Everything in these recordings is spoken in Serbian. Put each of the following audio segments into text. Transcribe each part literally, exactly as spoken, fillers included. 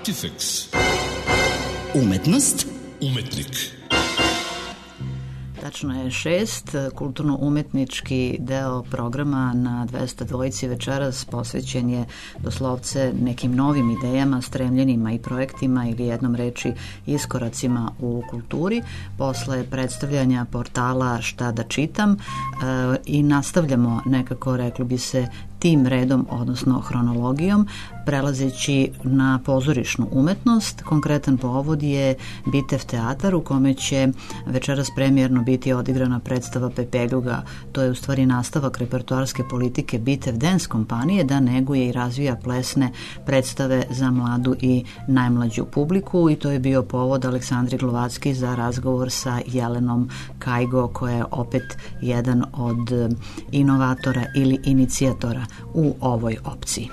Artifex. Umetnost. Umetnik. Tačno je šest, kulturno-umetnički deo programa na dvesta dvojici večeras posvećen je doslovce nekim novim idejama, stremljenima i projektima ili jednom reči iskoracima u kulturi. Posle predstavljanja portala Šta da čitam e, i nastavljamo nekako, reklo bi se, tim redom, odnosno hronologijom, prelazeći na pozorišnu umetnost. Konkretan povod je Bitev teatar u kome će večeras premijerno biti odigrana predstava Pepeljuga. To je u stvari nastavak repertoarske politike Bitev dance kompanije da neguje i razvija plesne predstave za mladu i najmlađu publiku i to je bio povod Aleksandri Glovacki za razgovor sa Jelenom Kajgo, koja je opet jedan od inovatora ili inicijatora u ovoj opciji.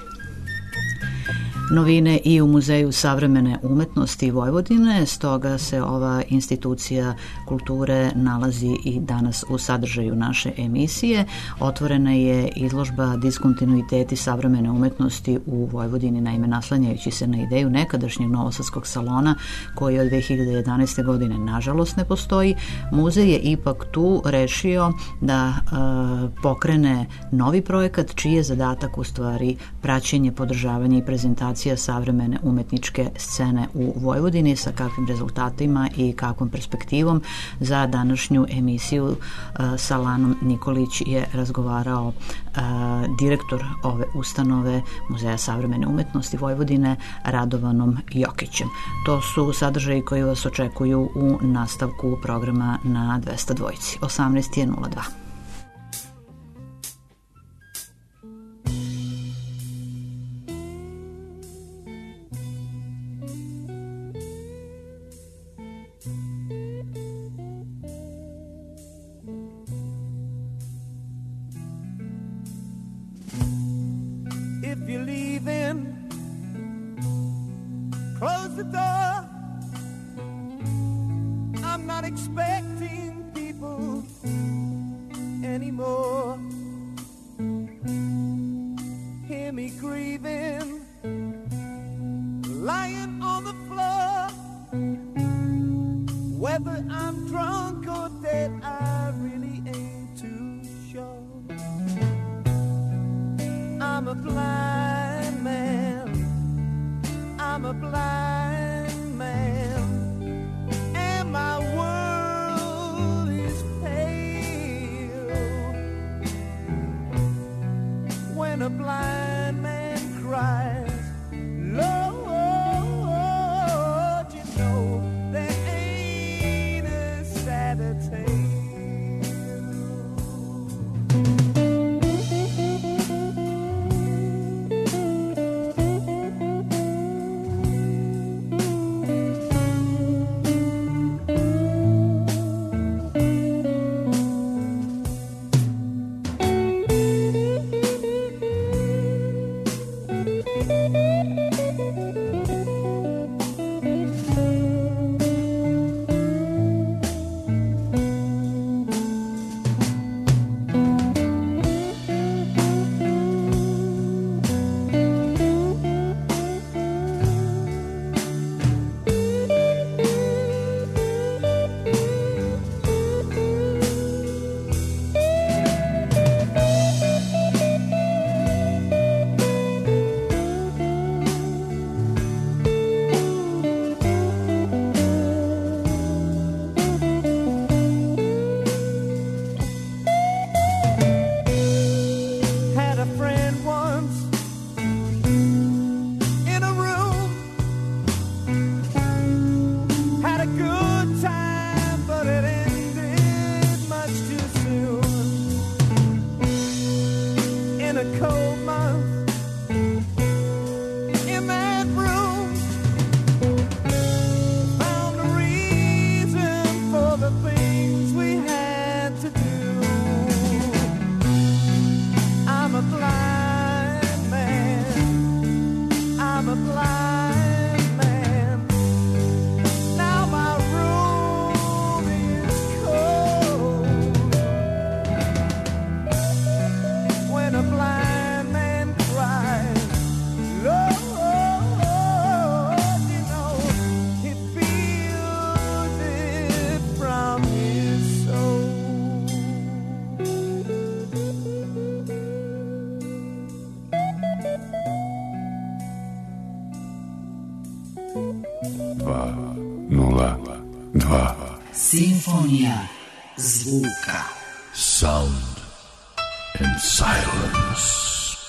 Novine i u Muzeju savremene umetnosti Vojvodine, stoga se ova institucija kulture nalazi i danas u sadržaju naše emisije. Otvorena je izložba Diskontinuiteti savremene umetnosti u Vojvodini, naime naslanjajući se na ideju nekadašnjeg novosadskog salona koji od dve hiljade jedanaeste. godine nažalost ne postoji. Muzej je ipak tu rešio da e, pokrene novi projekat čiji je zadatak u stvari praćenje, podržavanje i prezentacija savremene umetničke scene u Vojvodini, sa kakvim rezultatima i kakvom perspektivom. Za današnju emisiju uh, sa Lanom Nikolić je razgovarao uh, direktor ove ustanove Muzeja savremene umetnosti Vojvodine Radovanom Jokićem. To su sadržaji koji vas očekuju u nastavku programa na dvesta dvojici. osamnaest je nula dva. Thank you. nula dva. Simfonija zvuka. Sound and silence.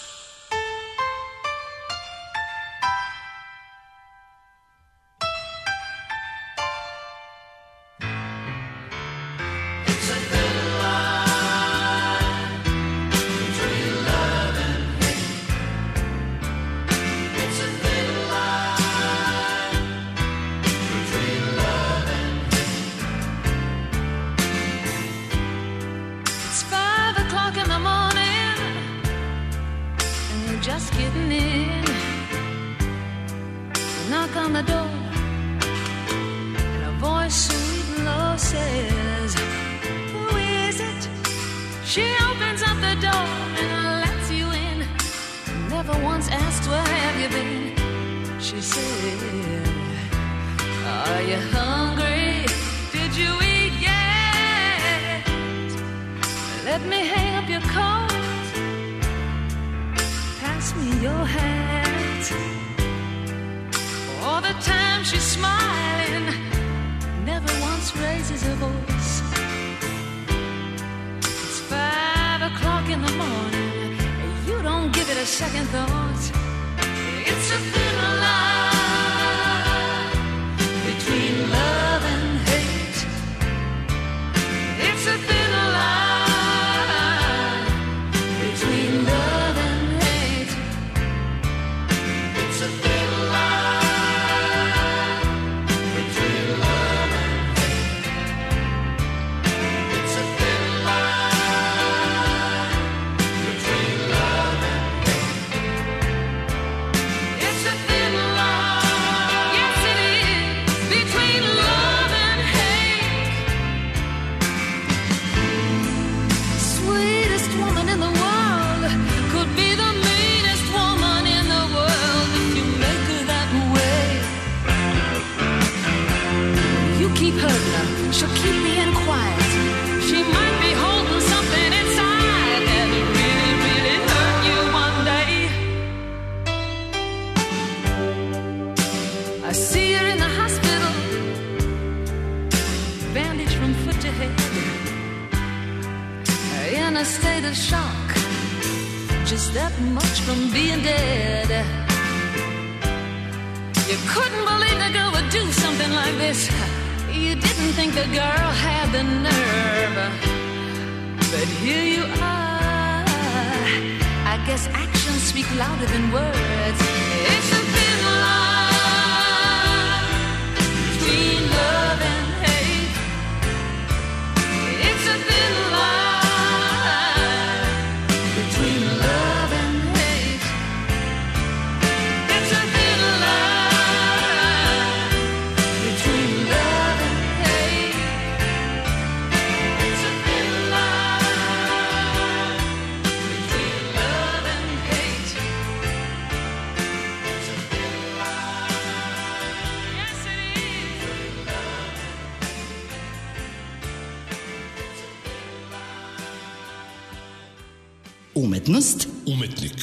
Umetnost, umetnik.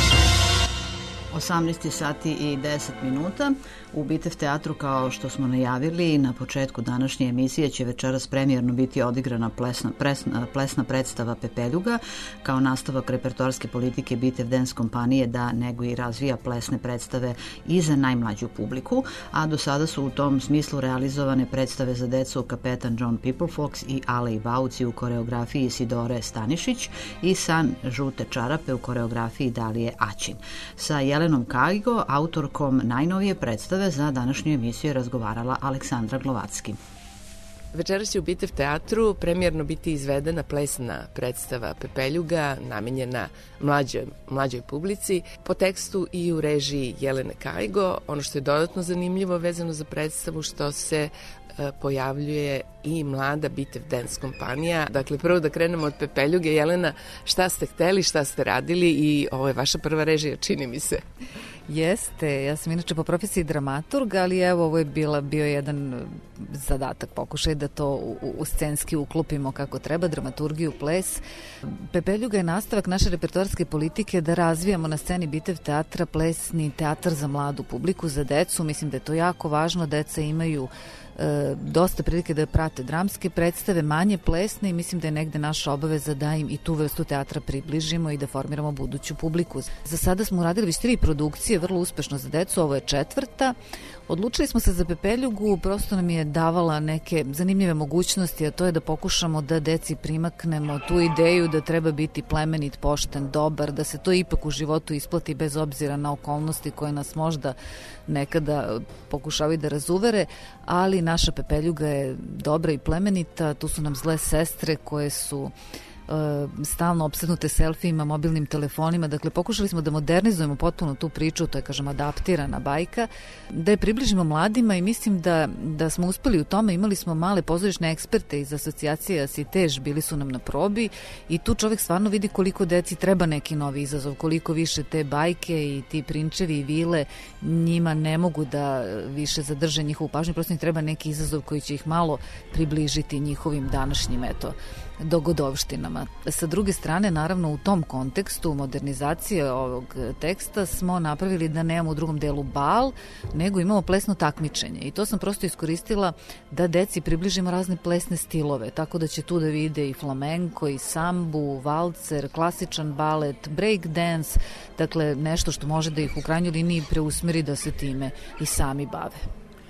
osamnaest sati i deset minuta. U Bitev teatru, kao što smo najavili, na početku današnje emisije će večeras premijerno biti odigrana plesna, presna, plesna predstava Pepeljuga, kao nastavak repertoarske politike Bitev Dance kompanije da neguje i razvija plesne predstave i za najmlađu publiku, a do sada su u tom smislu realizovane predstave za decu Kapetan John Peoplefox i Ale i Bauci u koreografiji Sidore Stanišić i San žute čarape u koreografiji Dalije Aćin. Sa Jelenom Kaigo, autorkom najnovije predstave, za današnju emisiju je razgovarala Aleksandra Glovacki. Večeras će u Bitev teatru premijerno biti izvedena plesna predstava Pepeljuga, namenjena mlađoj, mlađoj publici, po tekstu i u režiji Jelene Kaigo. Ono što je dodatno zanimljivo vezano za predstavu, što se pojavljuje i mlada Bitev Dance kompanija. Dakle, prvo da krenemo od Pepeljuge. Jelena, šta ste hteli, šta ste radili i ovo je vaša prva režija, čini mi se. Jeste, ja sam inače po profesiji dramaturg, ali evo ovo je bila, bio jedan zadatak, pokušaj da to u, u scenski uklopimo kako treba, dramaturgiju, ples. Pepeljuga je nastavak naše repertoarske politike da razvijamo na sceni Bitev teatra plesni teatar za mladu publiku, za decu. Mislim da je to jako važno, deca imaju e, dosta prilike da prate dramske predstave, manje plesne i mislim da je negde naša obaveza da im i tu vrstu teatra približimo i da formiramo buduću publiku. Za sada smo uradili već tri produkcije, vrlo uspešno za decu, ovo je četvrta. Odlučili smo se za Pepeljugu, prosto nam je davala neke zanimljive mogućnosti, a to je da pokušamo da deci primaknemo tu ideju da treba biti plemenit, pošten, dobar, da se to ipak u životu isplati bez obzira na okolnosti koje nas možda nekada pokušavaju da razuvere, ali naša Pepeljuga je dobra i plemenita, tu su nam zle sestre koje su stalno opsednute selfijima, mobilnim telefonima, dakle pokušali smo da modernizujemo potpuno tu priču, to je kažem adaptirana bajka, da je približimo mladima i mislim da, da smo uspeli u tome. Imali smo male pozorišne eksperte iz asocijacije Asitež, bili su nam na probi i tu čovjek stvarno vidi koliko deci treba neki novi izazov, koliko više te bajke i ti prinčevi i vile njima ne mogu da više zadrže njihovu pažnju, prosto im treba neki izazov koji će ih malo približiti njihovim današnjim eto dogodovštinama. Sa druge strane, naravno, u tom kontekstu modernizacije ovog teksta smo napravili da nemamo u drugom delu bal, nego imamo plesno takmičenje. I to sam prosto iskoristila da deci približimo razne plesne stilove, tako da će tu da vide i flamenko, i sambu, valcer, klasičan balet, break dance, dakle nešto što može da ih u krajnjoj liniji preusmeri da se time i sami bave.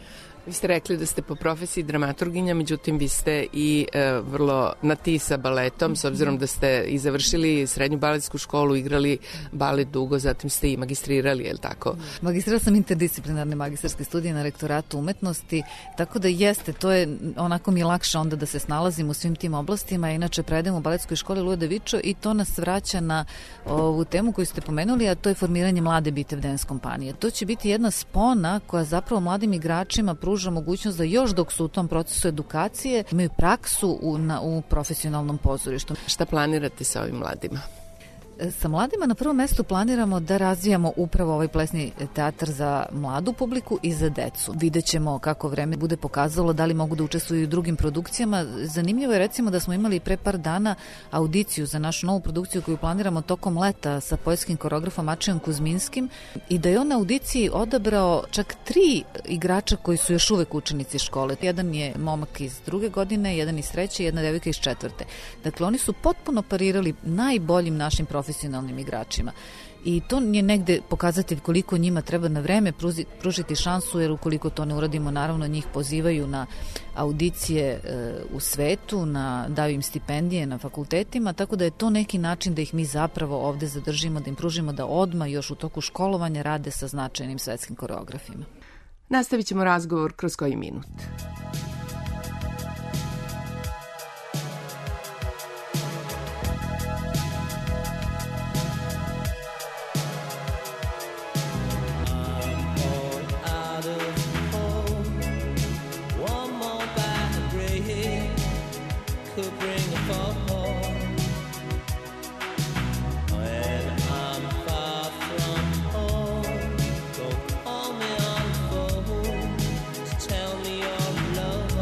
Vi ste rekli da ste po profesiji dramaturginja, međutim vi ste i e, vrlo na ti sa baletom, s obzirom da ste i završili srednju baletsku školu, igrali balet dugo, zatim ste i magistrirali, je li tako? Magistrirala sam interdisciplinarne magistarske studije na rektoratu umetnosti, tako da jeste, to je onako mi je lakše onda da se snalazim u svim tim oblastima. Inače predajem u baletskoj školi Luja de Vičo i to nas vraća na ovu temu koju ste pomenuli, a to je formiranje mlade bitev dance kompanije. To će biti jedna spona koja zapravo mladim igračima pruža mogućnost da još dok su u tom procesu edukacije imaju praksu u, na, u profesionalnom pozorištu. Šta planirate sa ovim mladima? Sa mladima na prvom mestu planiramo da razvijamo upravo ovaj plesni teatar za mladu publiku i za decu. Videćemo kako vreme bude pokazalo da li mogu da učestvuju u drugim produkcijama. Zanimljivo je recimo da smo imali pre par dana audiciju za našu novu produkciju koju planiramo tokom leta sa poljskim koreografom Mačijom Kuzminskim i da je on na audiciji odabrao čak tri igrača koji su još uvek učenici škole. Jedan je momak iz druge godine, jedan iz treće i jedna devojka iz četvrte. Dakle, oni su potpuno parirali najboljim našim profesionalnim profesionalnim igračima. I to je negde pokazatelj koliko njima treba na vreme pružiti šansu, jer ukoliko to ne uradimo, naravno njih pozivaju na audicije e, u svetu, na, daju im stipendije na fakultetima, tako da je to neki način da ih mi zapravo ovde zadržimo, da im pružimo da odmah još u toku školovanja rade sa značajnim svetskim koreografima. Nastavit ćemo razgovor kroz koji minut. Tell me your love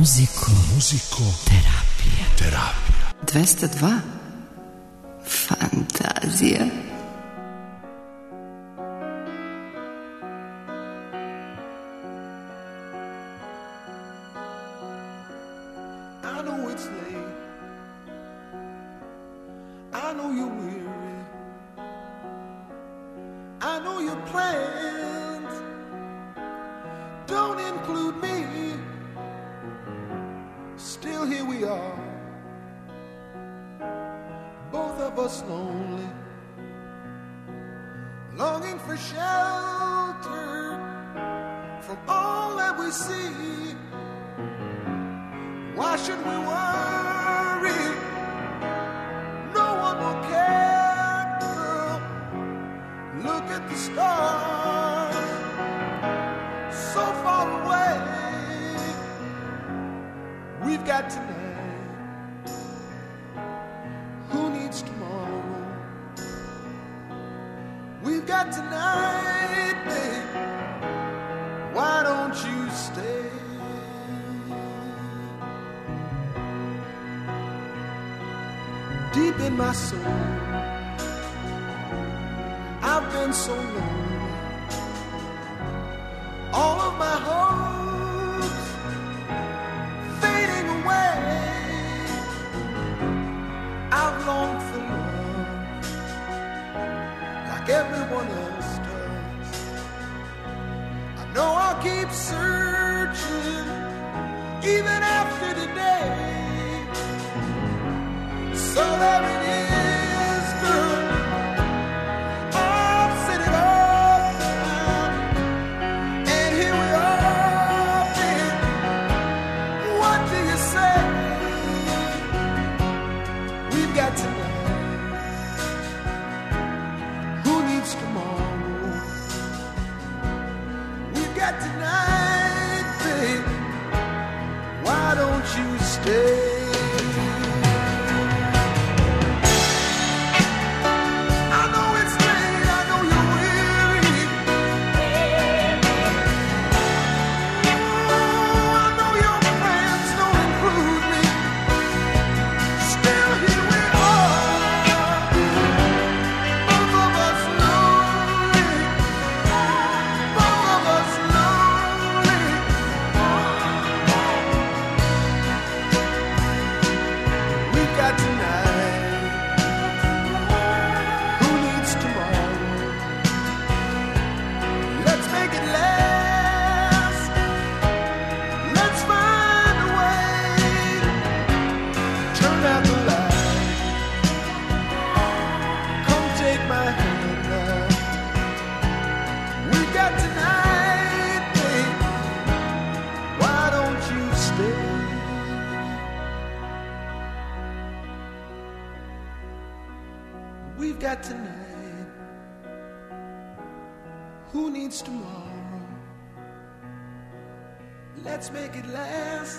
Muziko. Muziko. Terapija. Terapija. dvesta dva. Fantazija. I know it's late. I know you're weary. I know your plans don't include me. Still here we are, both of us lonely, longing for shelter from all that we see. Why should we worry? No one will care, girl. Look at the stars, so far away. We've got tonight. Who needs tomorrow? We've got tonight, babe. Why don't you stay? Deep in my soul, I've been so lonely. All of my hopes fading away. I've longed for love like everyone else does. I know I'll keep searching even after today. So there it is, girl. I've set it all down, and here we are, babe. What do you say? We've got tonight. Who needs tomorrow? We've got tonight, babe. Why don't you stay? We've got tonight. Who needs tomorrow? Let's make it last.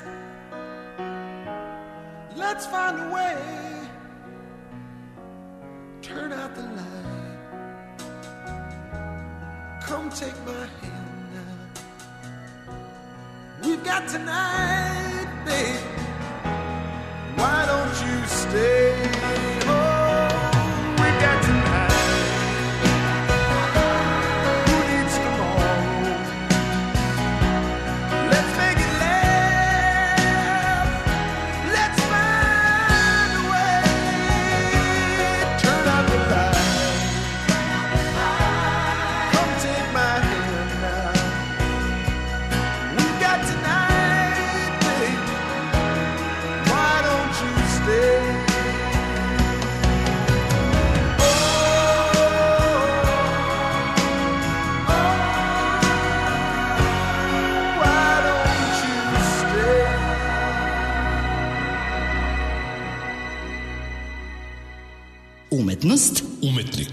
Let's find a way. Turn out the light. Come take my hand now. We've got tonight, babe. Why don't you stay? Umetnost. Umetnik.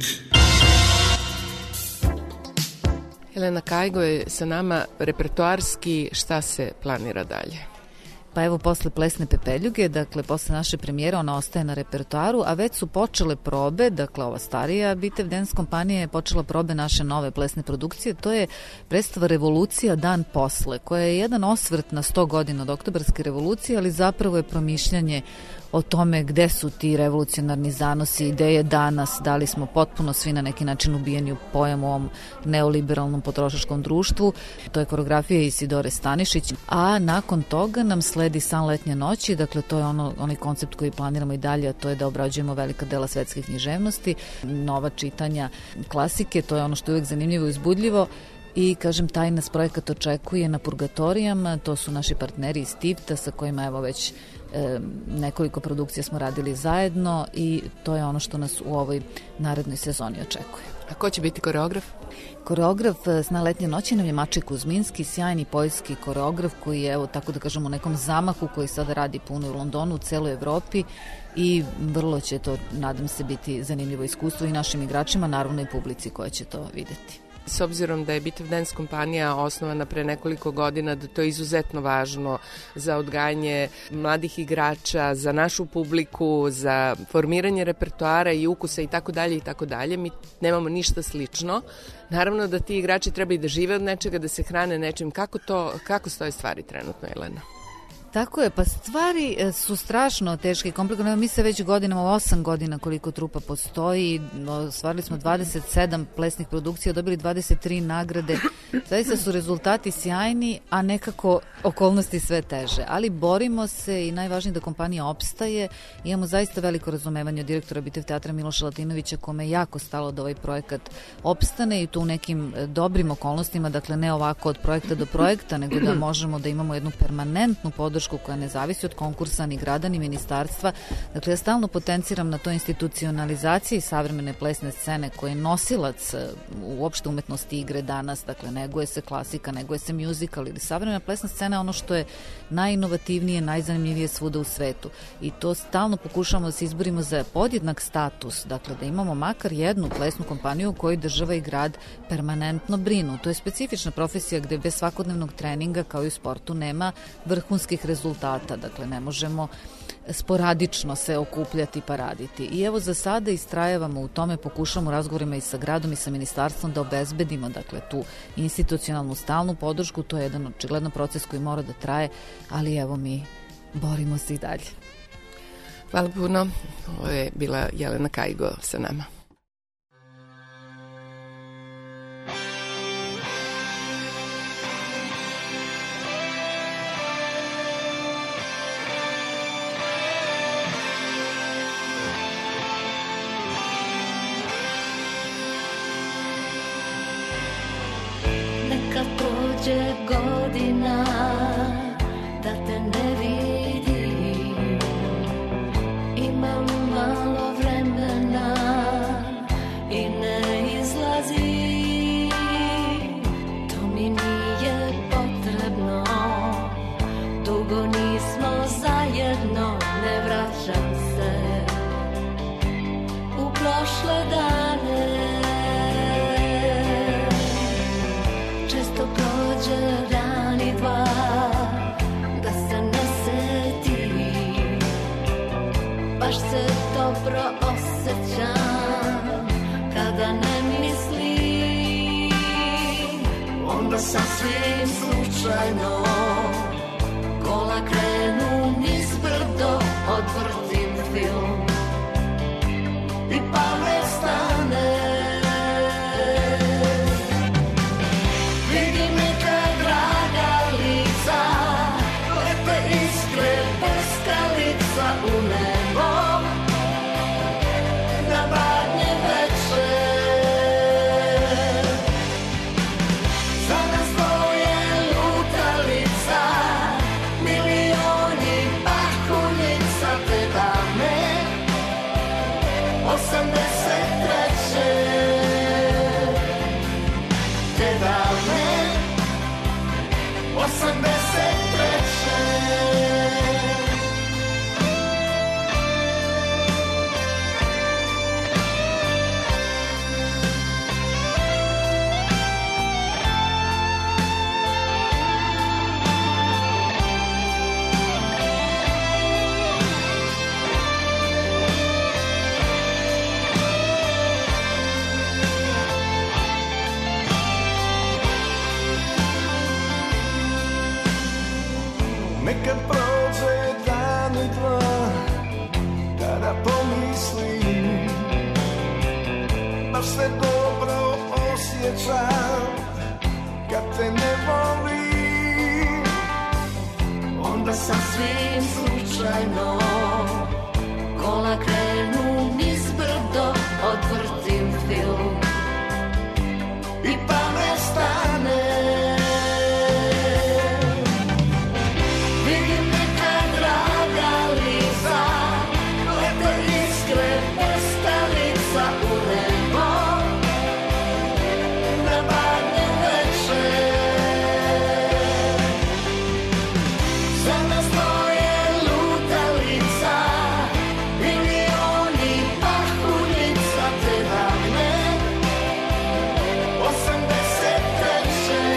Jelena Kajgo je sa nama. Repertoarski, šta se planira dalje? Pa evo, posle Plesne pepeljuge, dakle, posle naše premijere, ona ostaje na repertoaru, a već su počele probe, dakle, ova starija Bitev Dance kompanija je počela probe naše nove plesne produkcije, to je predstava Revolucija dan posle, koja je jedan osvrt na sto godina od Oktobarske revolucije, ali zapravo je promišljanje o tome gde su ti revolucionarni zanosi, gde je danas, da li smo potpuno svi na neki način ubijeni u pojam u ovom neoliberalnom potrošačkom društvu. To je koreografija Isidore Stanišić, a nakon toga nam sledi San letnje noći, dakle to je ono, onaj koncept koji planiramo i dalje, a to je da obrađujemo velika dela svetske književnosti, nova čitanja klasike, to je ono što je uvijek zanimljivo i uzbudljivo. I, kažem, taj nas projekat očekuje na Purgatorijama, to su naši partneri iz Tivta sa kojima evo već e, nekoliko produkcija smo radili zajedno i to je ono što nas u ovoj narednoj sezoni očekuje. A ko će biti koreograf? Koreograf Sna letnje noći nam je Mačej Kuzminski, sjajni poljski koreograf koji je, evo tako da kažemo, u nekom zamahu koji sada radi puno u Londonu, u celoj Evropi i vrlo će to, nadam se, biti zanimljivo iskustvo i našim igračima, naravno i publici koja će to videti. S obzirom da je Bitev Dance kompanija osnovana pre nekoliko godina, da to je izuzetno važno za odgajanje mladih igrača, za našu publiku, za formiranje repertoara i ukusa i tako dalje i tako dalje. Mi nemamo ništa slično. Naravno da ti igrači treba i da žive od nečega, da se hrane nečim. Kako to, kako stoje stvari trenutno, Jelena? Tako je, pa stvari su strašno teške i komplikovane. Mi se već godinama, osam godina koliko trupa postoji, ostvarili smo dvadeset sedam plesnih produkcija, dobili dvadeset tri nagrade. Zaista su rezultati sjajni, a nekako okolnosti sve teže. Ali borimo se i najvažnije da kompanija opstaje. Imamo zaista veliko razumevanje od direktora Bitev teatra Miloša Latinovića, kome je jako stalo da ovaj projekat opstane i to u nekim dobrim okolnostima, dakle ne ovako od projekta do projekta, nego da možemo da imamo jednu permanentnu podršku koja ne zavisi od konkursa, ni grada, ni ministarstva. Dakle, ja stalno potenciram na toj institucionalizaciji savremene plesne scene koja je nosilac uopšte umetnosti igre danas, dakle, neguje se klasika, neguje se musical ili savremena plesna scena, ono što je najinovativnije, najzanimljivije svuda u svetu. I to stalno pokušavamo da se izborimo za podjednak status, dakle, da imamo makar jednu plesnu kompaniju u kojoj država i grad permanentno brinu. To je specifična profesija gde bez svakodnevnog treninga, kao i u sportu, nema vrhunskih rezultata. rezultata, dakle ne možemo sporadično se okupljati pa raditi. I evo za sada istrajavamo u tome, pokušamo u razgovorima i sa gradom i sa ministarstvom da obezbedimo, dakle, tu institucionalnu stalnu podršku, to je jedan očigledno proces koji mora da traje, ali evo mi borimo se i dalje. Hvala puno. Ovo je bila Jelena Kajgo sa nama. Godina da te ne vidim, imam malo vremena i ne izlazi, to mi nije potrebno, dugo nismo zajedno, ne vraćam se u prošle dane. Često prođe dan i dva, da se ne setim, baš se dobro osjećam, kada ne mislim, onda sasvim slučajno, kola krenu niz brdo, odvrtim film i pamet stane. U nebo, na badnje veče, za nas dvoje lutali baš se dobro osjećam kad te ne volim. Onda sasvim slučajno kola krenu niz brdo, odvrtim film i pa me stane. Vidim neka draga lica, lete iskre prstalica u nebo, na badnje večer. Za nas dvoje lutalica, milioni pahuljica te ravne, osamdeset treće.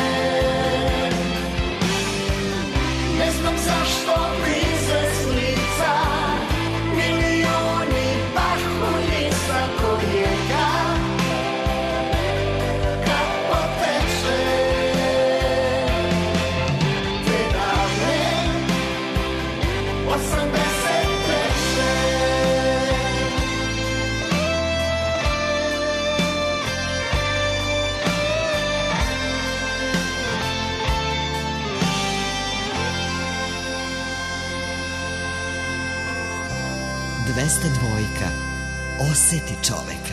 Ne znam zašto blize s lica, milioni pahuljica ko rijeka, kad poteče te ravne, osamdeset treće. dvesta dvojka. Oseti čoveka.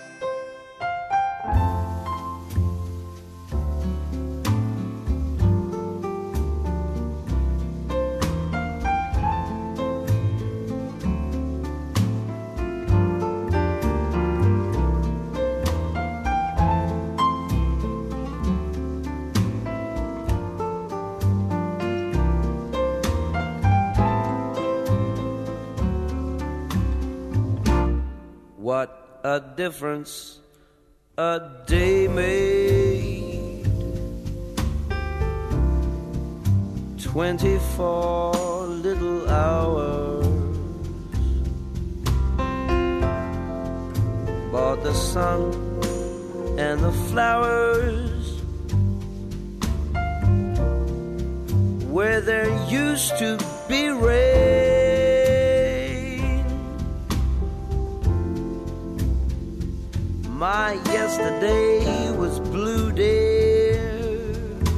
What a difference a day made. Twenty-four little hours, but the sun and the flowers where there used to be rain. My yesterday was blue, dear.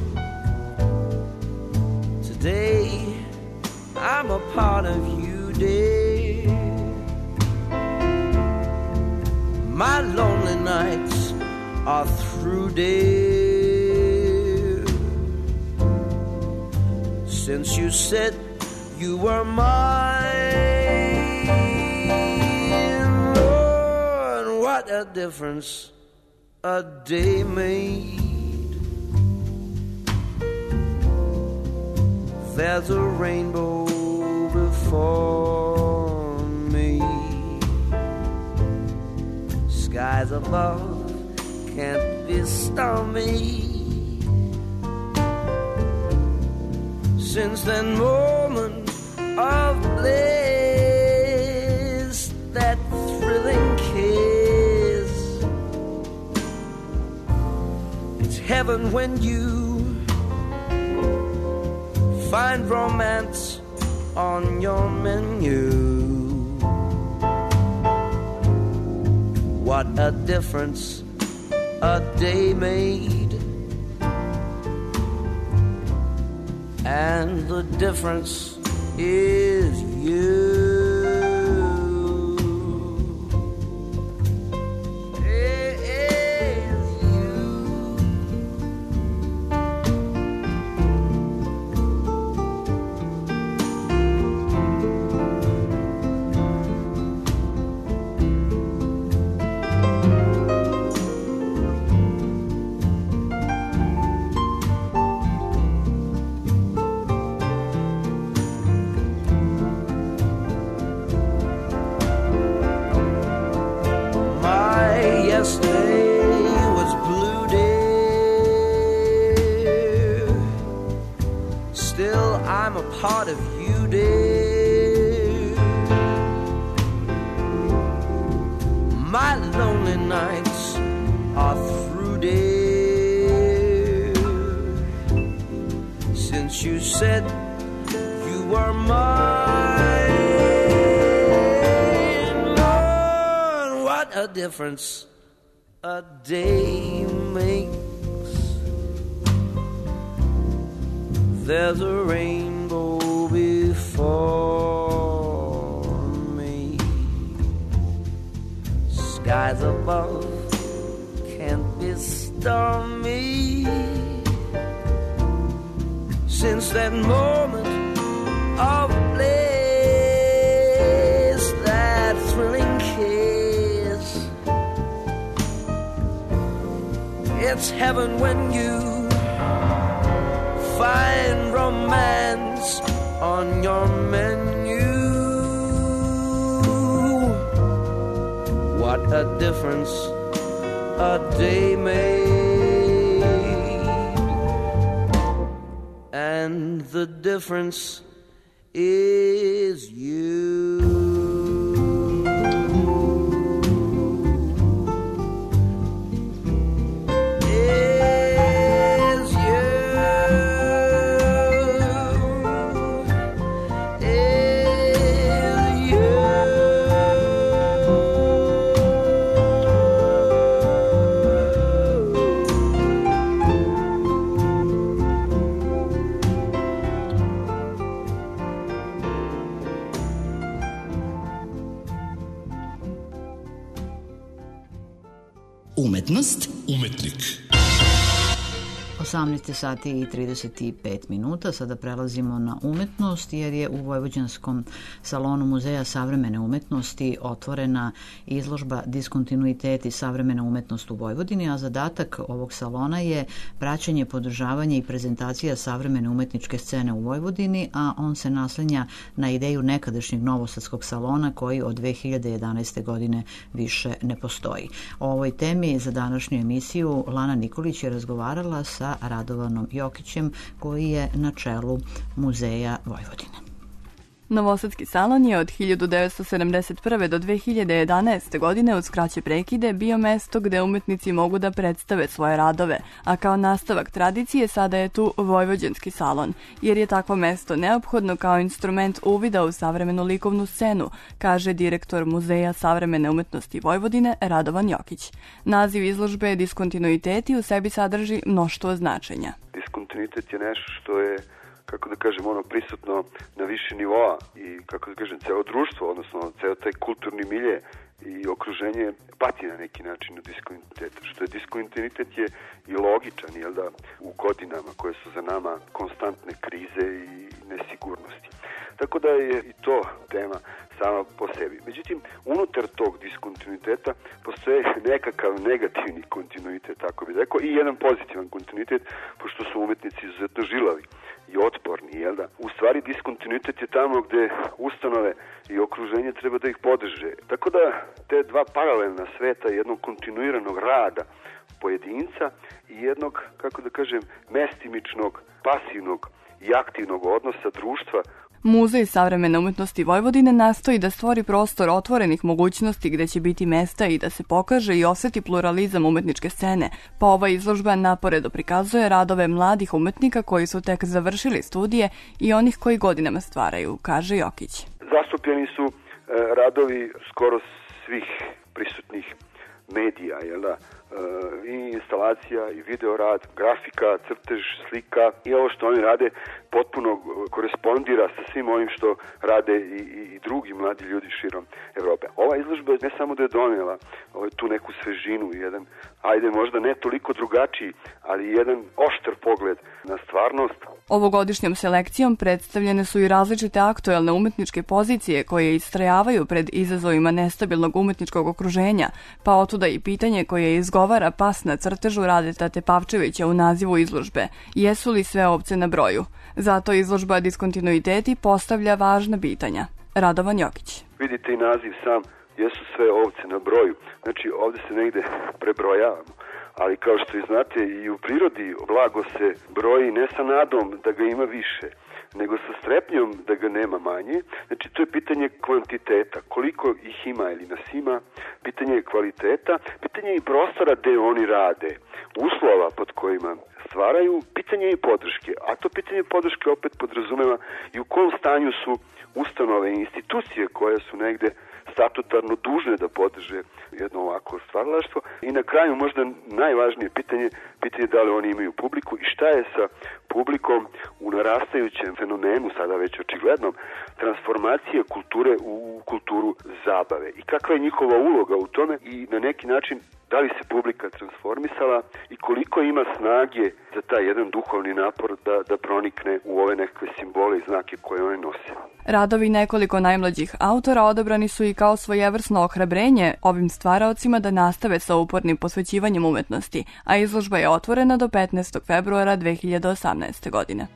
Today I'm a part of you, dear. My lonely nights are through, dear. Since you said you were mine. What a difference a day made. There's a rainbow before me. Skies above can't be stormy. Since that moment of bliss, that thrilling kiss, heaven when you find romance on your menu. What a difference a day made. And the difference is you. Part of you, dear. My lonely nights are through, dear. Since you said you were mine, Lord, what a difference a day makes. There's a rainbow before me. Skies above can't be stormy. Since that moment of bliss, that thrilling kiss, it's heaven when you find romance on your menu. What a difference a day made, and the difference is you. Umetnost, umetnik. osamnaest sati i trideset pet minuta. Sada prelazimo na umetnost, jer je u Vojvođanskom salonu Muzeja savremene umetnosti otvorena izložba Diskontinuiteti savremene umetnosti u Vojvodini, a zadatak ovog salona je praćenje, podržavanje i prezentacija savremene umetničke scene u Vojvodini, a on se naslanja na ideju nekadašnjeg novosadskog salona koji od dve hiljade jedanaeste. godine više ne postoji. O ovoj temi za današnju emisiju Lana Nikolić je razgovarala sa Radovanom Jokićem, koji je na čelu Muzeja Vojvodine. Novosadski salon je od hiljadu devetsto sedamdeset prve. do dve hiljade jedanaeste. godine uz kraće prekide bio mesto gde umetnici mogu da predstave svoje radove, a kao nastavak tradicije sada je tu Vojvođanski salon, jer je takvo mesto neophodno kao instrument uvida u savremenu likovnu scenu, kaže direktor Muzeja savremene umetnosti Vojvodine Radovan Jokić. Naziv izložbe je Diskontinuiteti, u sebi sadrži mnoštvo značenja. Diskontinuitet je nešto što je, kako da kažem, ono prisutno na više nivoa i, kako da kažem, celo društvo, odnosno ceo taj kulturni milje i okruženje pati na neki način od diskontinuiteta. Što je diskontinuitet je i logičan, jel da, u godinama koje su za nama konstantne krize i nesigurnosti. Tako da je i to tema sama po sebi. Međutim, unutar tog diskontinuiteta postoje nekakav negativni kontinuitet, tako bih rekao, i jedan pozitivan kontinuitet, pošto su umetnici izuzetno žilavi i otporni, jel da? U stvari, diskontinuitet je tamo gde ustanove i okruženje treba da ih podrže. Tako da te dva paralelna sveta jednog kontinuiranog rada pojedinca i jednog, kako da kažem, mestimičnog, pasivnog i aktivnog odnosa društva. Muzej savremene umetnosti Vojvodine nastoji da stvori prostor otvorenih mogućnosti gde će biti mesta i da se pokaže i oseti pluralizam umetničke scene, pa ova izložba naporedo prikazuje radove mladih umetnika koji su tek završili studije i onih koji godinama stvaraju, kaže Jokić. Zastupljeni su e, radovi skoro svih prisutnih medija, jel da? E, i instalacija, i videorad, grafika, crtež, slika i ovo što oni rade potpuno korespondira sa svim ovim što rade i, i, i drugi mladi ljudi širom Evrope. Ova izložba ne samo da je donela ovaj, tu neku svežinu, jedan, ajde možda ne toliko drugačiji, ali jedan oštar pogled na stvarnost. Ovogodišnjom selekcijom predstavljene su i različite aktuelne umetničke pozicije koje istrajavaju pred izazovima nestabilnog umetničkog okruženja, pa otuda i pitanje koje izgovara pas na crtežu Radeta Tepavčevića u nazivu izložbe: jesu li sve ovce na broju? Zato izložba Diskontinuiteti postavlja važna pitanja. Radovan Jokić. Vidite i naziv sam, jesu sve ovce na broju. Znači ovde se negde prebrojavamo. Ali kao što i znate, i u prirodi blago se broji ne sa nadom da ga ima više, nego sa strepnjom da ga nema manje. Znači to je pitanje kvantiteta, koliko ih ima ili nas ima, pitanje kvaliteta, pitanje i prostora gde oni rade, uslova pod kojima stvaraju, pitanje i podrške. A to pitanje podrške opet podrazumeva i u kom stanju su ustanove i institucije koje su negde statutarno dužne da podrže jedno ovako stvaralaštvo. I na kraju možda najvažnije pitanje, pitanje da li oni imaju publiku i šta je sa publikom u narastajućem fenomenu, sada već očiglednom, transformacije kulture u kulturu zabave i kakva je njihova uloga u tome i na neki način da li se publika transformisala i koliko ima snage za taj jedan duhovni napor da, da pronikne u ove nekakve simbole i znake koje oni nose. Radovi nekoliko najmlađih autora odabrani su i kao svojevrsno ohrabrenje ovim stvaraocima da nastave sa upornim posvećivanjem umetnosti, a izložba je otvorena do petnaestog februara dve hiljade osamnaeste. godine.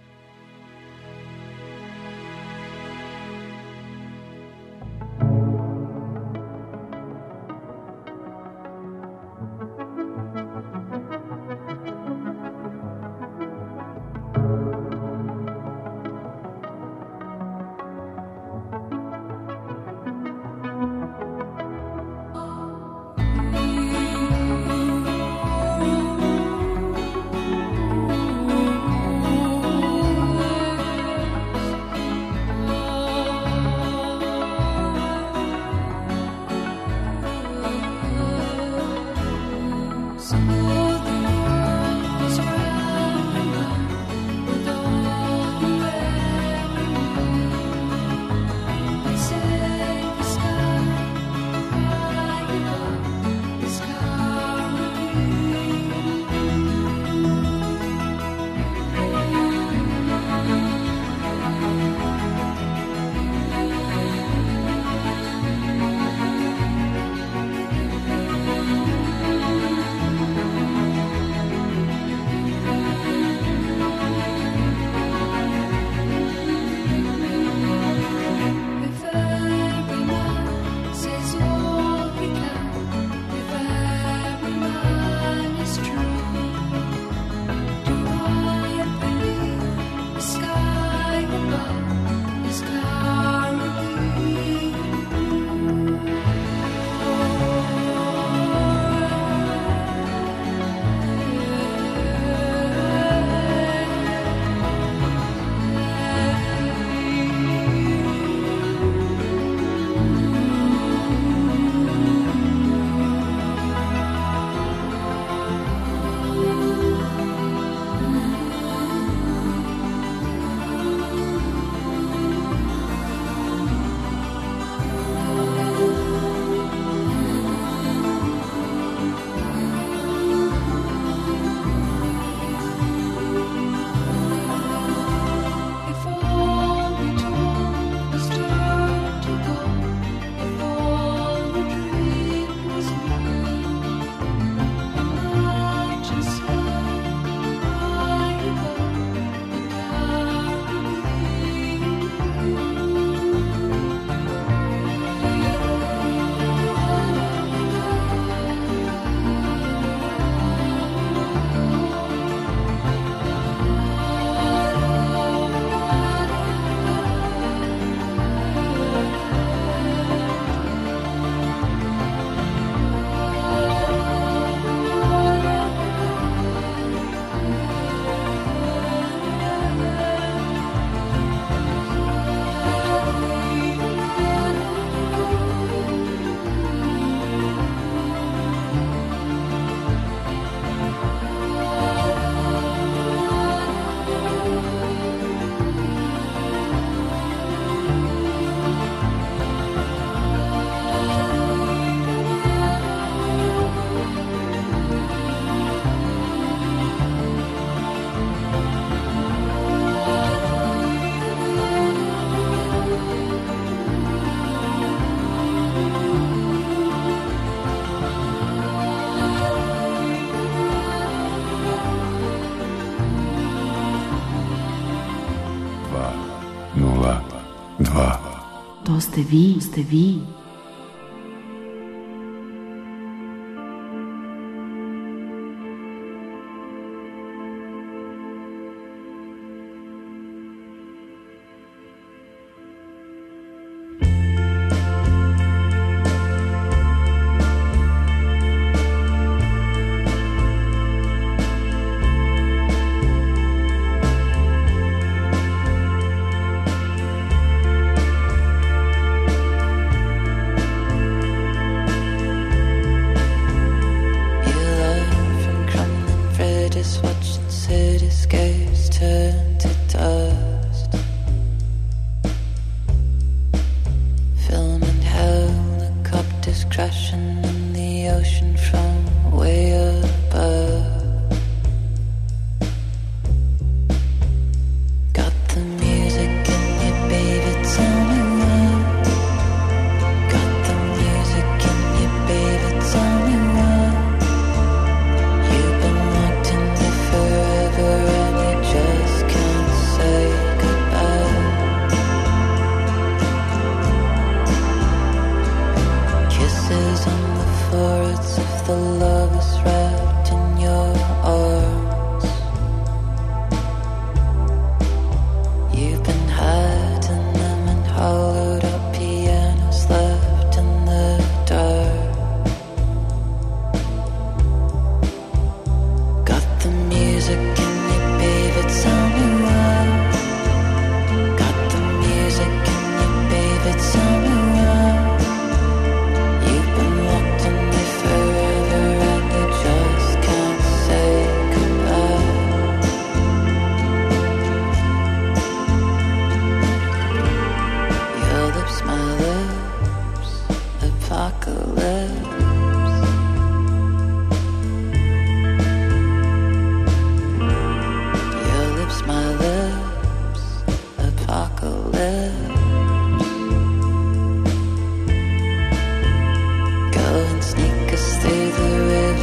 dva. To ste vi, ste vi.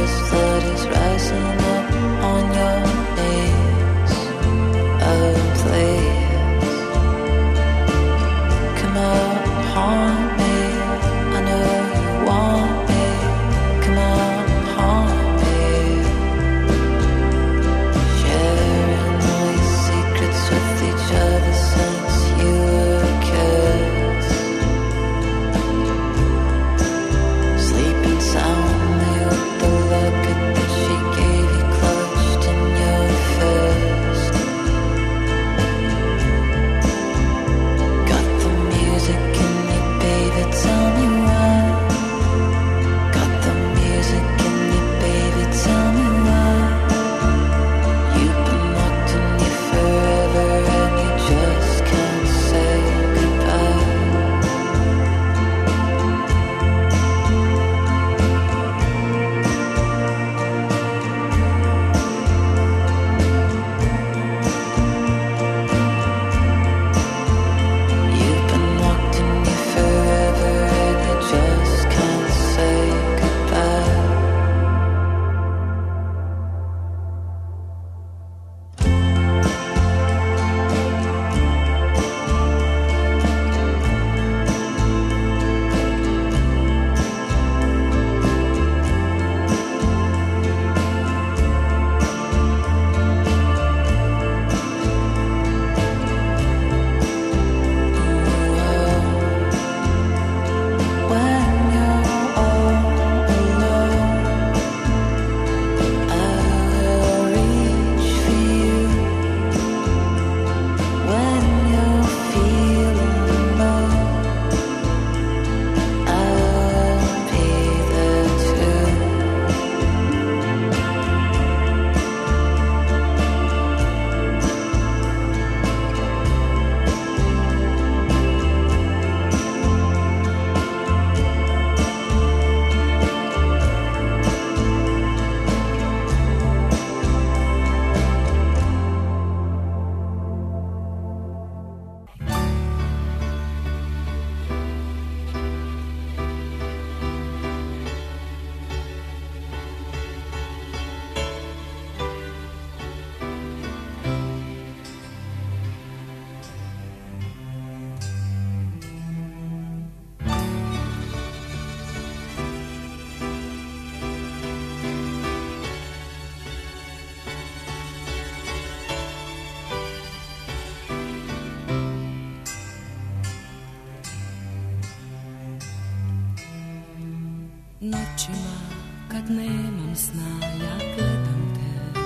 Noćima kad nemam sna ja gledam te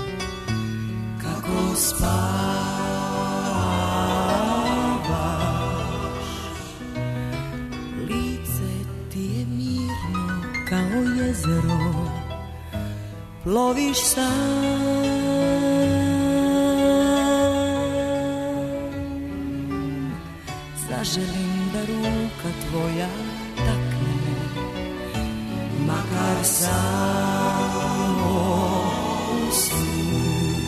kako spavaš. Lice ti je mirno kao jezero, ploviš sam. Zaželim da ruka tvoja makar samo u snu.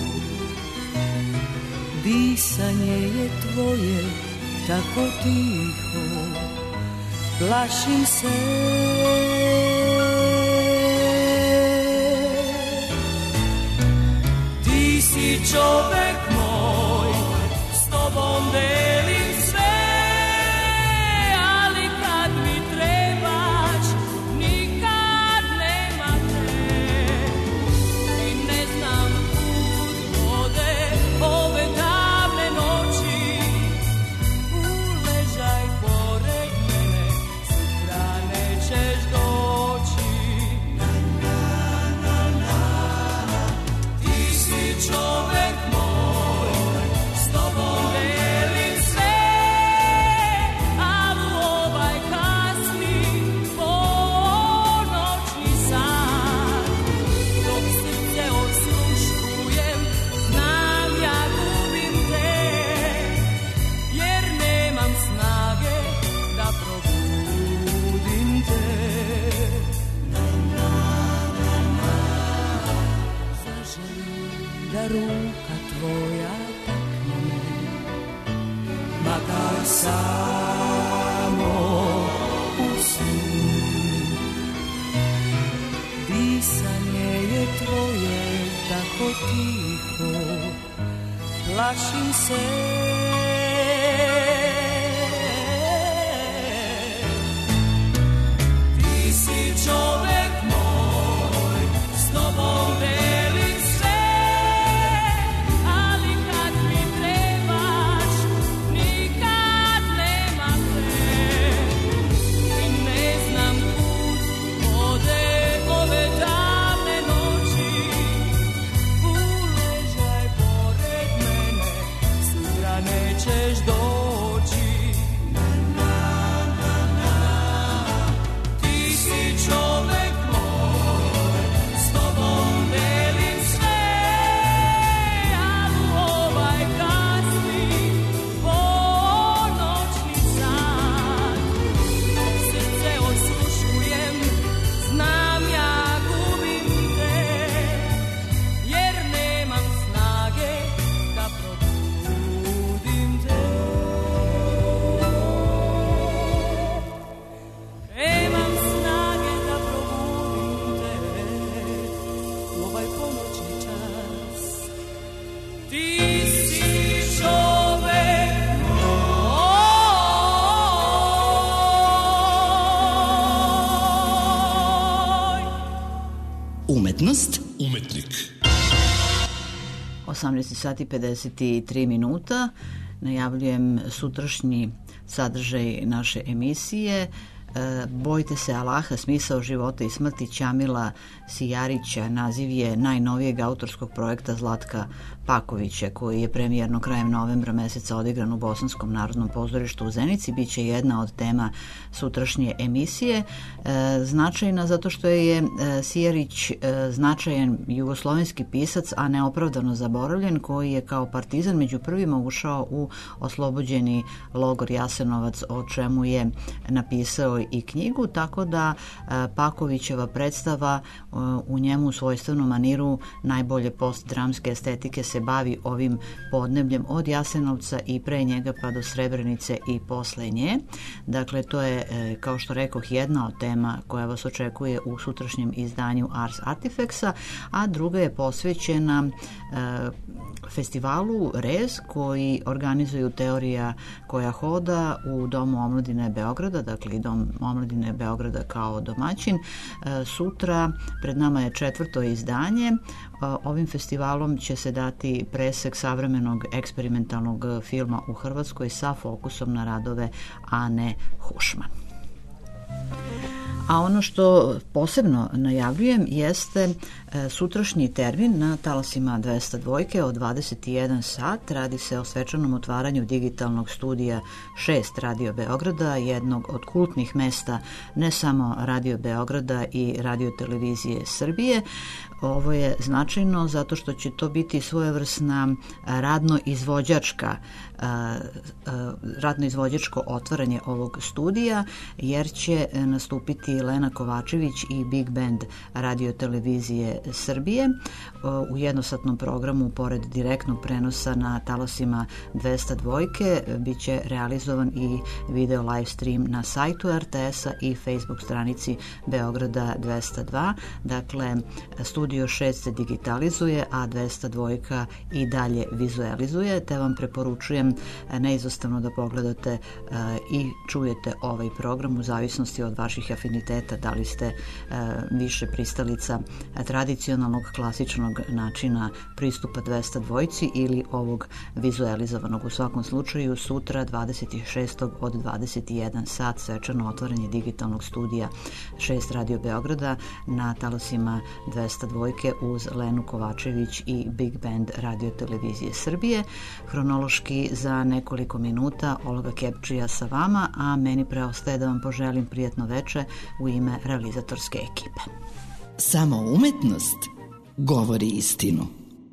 Disanje je tvoje tako tiho, plašim se. Ti si čovek moj, s tobom delim sve, ali kad mi trebaš nikad nema te. I ne znam kud vode ove davne noći, uležaj pored mene, sutra nećeš doći. Na, na, na, na. Ti si čovek moj, s tobom delim sve, ali ovaj kasni ponoćni san, dok srce osluškujem, znam ja gubim te, jer nemam snage da probudim te. Na, na, na, na. Zaželim da ruka tvoja takne me, makar samo u snu. Disanje tako tiho, plašim se. Ti si čovek moj, s tobom delim sve, ali kad mi trebaš, nikad nema te. I ne znam kud ode ove davne noći, uležaj pored mene, sutra nećeš doći. Ti si čovek moj, s tobom delim sve, ali u ovaj kasni ponoćni sat, dok srce osluškujem, znam ja gubim te, jer nemam snage da probudim te. Nemam snage da probudim te u ovaj ponoćni čas. Ti si čovek moj. Umetnost, Umetnik. osamnaest sati pedeset tri minuta. Najavljujem sutrašnji sadržaj naše emisije. E, Bojte se Allaha, smisao života i smrti Ćamila Sijarića. Naziv je najnovijeg autorskog projekta Zlatka Pakovića, koji je premijerno krajem novembra meseca odigran u Bosanskom narodnom pozorištu u Zenici. Biće jedna od tema sutrašnje emisije. E, značajna zato što je e, Sijarić e, značajan jugoslovenski pisac, a neopravdano zaboravljen, koji je kao partizan među prvima ušao u oslobođeni logor Jasenovac, o čemu je napisao i knjigu, tako da e, Pakovićeva predstava e, u njemu u svojstvenom maniru najbolje postdramske estetike se bavi ovim podnebljem od Jasenovca i pre njega pa do Srebrenice i posle nje. Dakle, to je, e, kao što rekoh, jedna od tema koja vas očekuje u sutrašnjem izdanju Ars Artifactsa, a druga je posvećena e, festivalu Rez, koji organizuju Teorija koja hoda u Domu omladine Beograda, dakle i Dom omladine Beograda kao domaćin. E, sutra pred nama je četvrto izdanje. E, ovim festivalom će se dati presek savremenog eksperimentalnog filma u Hrvatskoj sa fokusom na radove Ane Hušman. A ono što posebno najavljujem jeste e, sutrašnji termin na talasima dvesta dva od dvadeset jedan sat. Radi se o svečanom otvaranju digitalnog studija šest Radio Beograda, jednog od kultnih mesta ne samo Radio Beograda i Radio Televizije Srbije. Ovo je značajno zato što će to biti svojevrsna radno-izvođačka radno-izvođačko otvaranje ovog studija, jer će nastupiti Lena Kovačević i Big Band Radio Televizije Srbije. U jednosatnom programu, pored direktnog prenosa na talasima dvesta dva, bit će realizovan i video live stream na sajtu er te es-a i Facebook stranici Beograda dvesta dva. Dakle, studio šest se digitalizuje, a dvesta dva i dalje vizualizuje, te vam preporučujem neizostavno da pogledate uh, i čujete ovaj program u zavisnosti od vaših afiniteta, da li ste uh, više pristalica tradicionalnog klasičnog načina pristupa dvesta dva ili ovog vizualizovanog. U svakom slučaju, sutra dvadeset šestog od dvadeset jedan sat svečano otvaranje digitalnog studija šest Radio Beograda na talasima dvesta dva uz Lenu Kovačević i Big Band Radio Televizije Srbije. Hronološki za nekoliko minuta Olga Kepčija sa vama, a meni preostaje da vam poželim prijatno veče u ime realizatorske ekipe. Samo umetnost govori istinu.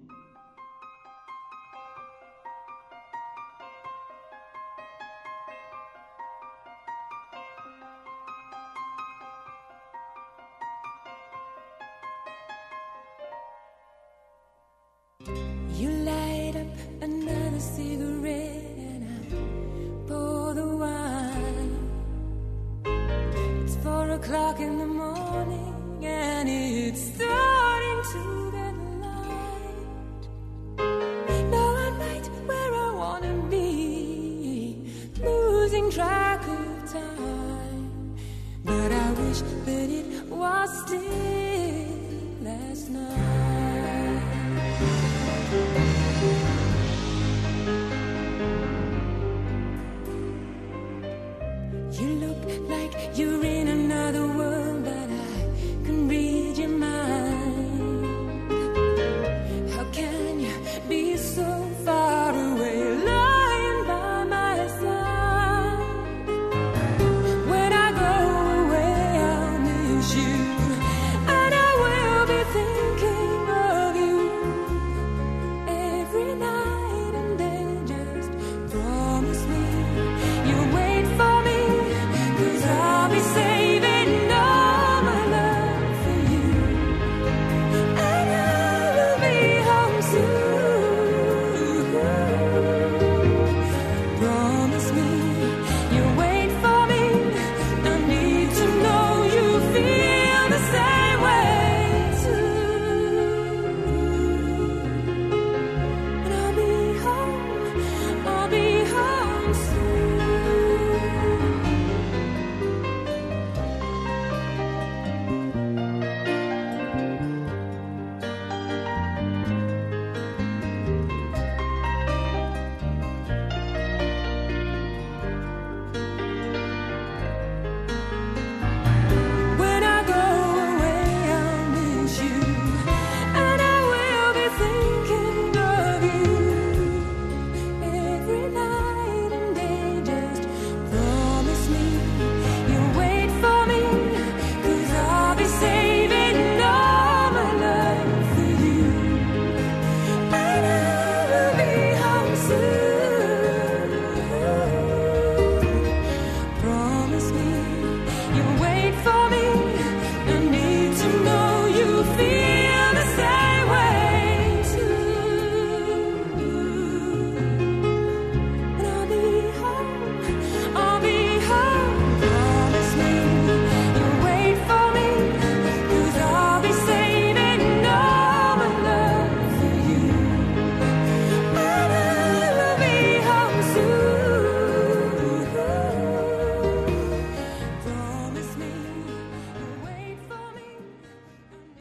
You light up another cigarette and I pour the wine. It's four o'clock in the morning and it's starting to get light. night.